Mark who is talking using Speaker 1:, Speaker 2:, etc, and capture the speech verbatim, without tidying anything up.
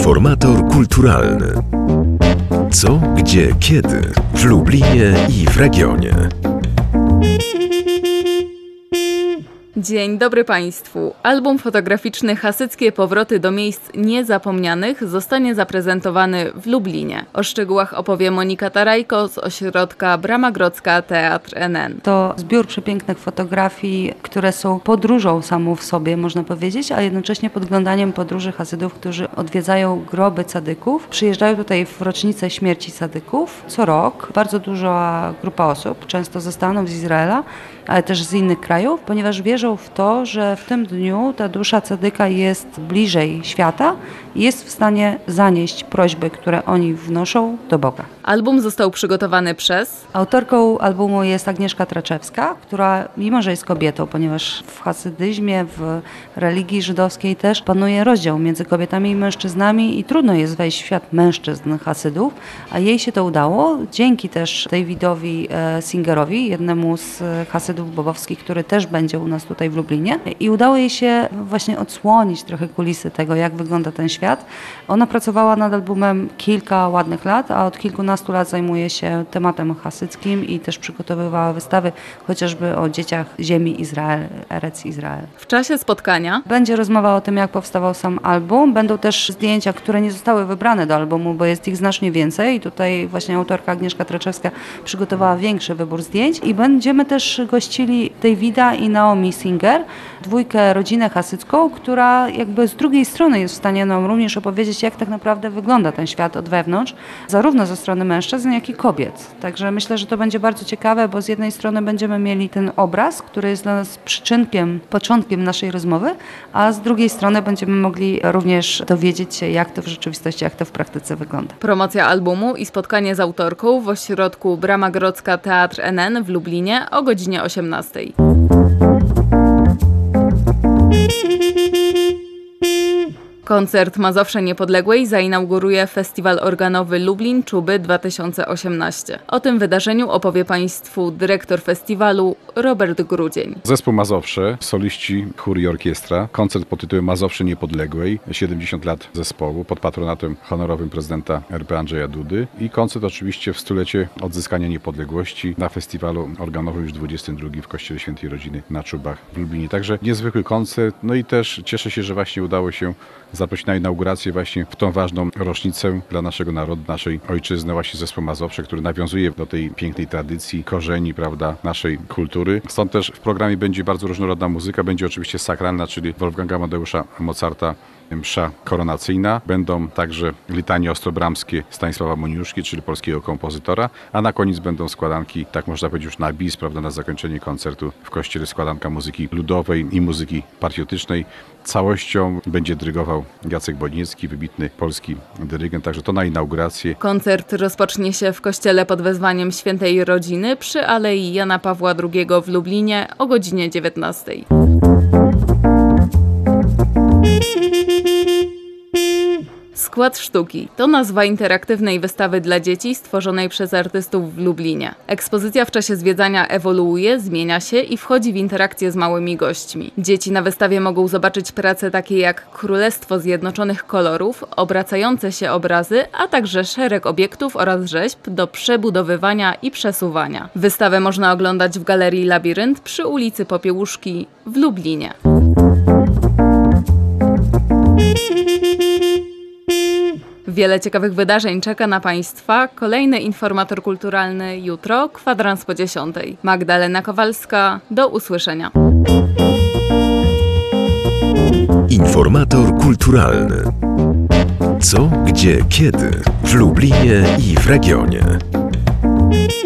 Speaker 1: Informator kulturalny. Co, gdzie, kiedy w Lublinie i w regionie.
Speaker 2: Dzień dobry Państwu. Album fotograficzny Hasyckie powroty do miejsc niezapomnianych zostanie zaprezentowany w Lublinie. O szczegółach opowie Monika Tarajko z ośrodka Brama Grodzka Teatr N N.
Speaker 3: To zbiór przepięknych fotografii, które są podróżą samą w sobie, można powiedzieć, a jednocześnie podglądaniem podróży Hasydów, którzy odwiedzają groby cadyków. Przyjeżdżają tutaj w rocznicę śmierci cadyków co rok. Bardzo duża grupa osób, często ze Stanów, z Izraela, ale też z innych krajów, ponieważ wierzą w to, że w tym dniu ta dusza cadyka jest bliżej świata i jest w stanie zanieść prośby, które oni wnoszą, do Boga.
Speaker 2: Album został przygotowany przez...
Speaker 3: Autorką albumu jest Agnieszka Traczewska, która mimo, że jest kobietą, ponieważ w hasydyzmie, w religii żydowskiej też panuje rozdział między kobietami i mężczyznami i trudno jest wejść w świat mężczyzn hasydów, a jej się to udało dzięki też Davidowi Singerowi, jednemu z hasydów bobowskich, który też będzie u nas tutaj w Lublinie, i udało jej się właśnie odsłonić trochę kulisy tego, jak wygląda ten świat. Ona pracowała nad albumem kilka ładnych lat, a od kilkunastu lat zajmuje się tematem hasyckim i też przygotowywała wystawy chociażby o dzieciach ziemi Izrael, Erec Izrael.
Speaker 2: W czasie spotkania
Speaker 3: będzie rozmowa o tym, jak powstawał sam album. Będą też zdjęcia, które nie zostały wybrane do albumu, bo jest ich znacznie więcej i tutaj właśnie autorka Agnieszka Traczewska przygotowała większy wybór zdjęć i będziemy też gościli Davida i Naomi Singer, dwójkę rodzinę hasycką, która jakby z drugiej strony jest w stanie nam również opowiedzieć, jak tak naprawdę wygląda ten świat od wewnątrz, zarówno ze strony mężczyzn, jak i kobiet. Także myślę, że to będzie bardzo ciekawe, bo z jednej strony będziemy mieli ten obraz, który jest dla nas przyczynkiem, początkiem naszej rozmowy, a z drugiej strony będziemy mogli również dowiedzieć się, jak to w rzeczywistości, jak to w praktyce wygląda.
Speaker 2: Promocja albumu i spotkanie z autorką w ośrodku Brama Grodzka Teatr N N w Lublinie o godzinie osiemnastej. Koncert Mazowsze Niepodległej zainauguruje Festiwal Organowy Lublin Czuby dwa tysiące osiemnaście. O tym wydarzeniu opowie Państwu dyrektor festiwalu Robert Grudzień.
Speaker 4: Zespół Mazowsze, soliści, chór i orkiestra. Koncert pod tytułem Mazowsze Niepodległej, siedemdziesiąt lat zespołu pod patronatem honorowym prezydenta R P Andrzeja Dudy. I koncert oczywiście w stulecie odzyskania niepodległości na festiwalu organowym już dwudziestym drugim w Kościele Świętej Rodziny na Czubach w Lublinie. Także niezwykły koncert. No i też cieszę się, że właśnie udało się zaprosić na inaugurację właśnie w tą ważną rocznicę dla naszego narodu, naszej ojczyzny, właśnie zespół Mazowsze, który nawiązuje do tej pięknej tradycji, korzeni, prawda, naszej kultury. Stąd też w programie będzie bardzo różnorodna muzyka, będzie oczywiście sakralna, czyli Wolfganga Amadeusza Mozarta, msza koronacyjna. Będą także litanie ostrobramskie Stanisława Moniuszki, czyli polskiego kompozytora, a na koniec będą składanki, tak można powiedzieć już na bis, prawda, na zakończenie koncertu w kościele składanka muzyki ludowej i muzyki patriotycznej. Całością będzie dyrygował Jacek Boniecki, wybitny polski dyrygent, także to na inaugurację.
Speaker 2: Koncert rozpocznie się w kościele pod wezwaniem Świętej Rodziny przy Alei Jana Pawła drugiego w Lublinie o godzinie dziewiętnastej. Skład sztuki to nazwa interaktywnej wystawy dla dzieci stworzonej przez artystów w Lublinie. Ekspozycja w czasie zwiedzania ewoluuje, zmienia się i wchodzi w interakcję z małymi gośćmi. Dzieci na wystawie mogą zobaczyć prace takie jak Królestwo Zjednoczonych Kolorów, obracające się obrazy, a także szereg obiektów oraz rzeźb do przebudowywania i przesuwania. Wystawę można oglądać w Galerii Labirynt przy ulicy Popiełuszki w Lublinie. Wiele ciekawych wydarzeń czeka na Państwa. Kolejny informator kulturalny jutro, kwadrans po dziesiątej. Magdalena Kowalska, do usłyszenia.
Speaker 1: Informator kulturalny. Co, gdzie, kiedy w Lublinie i w regionie.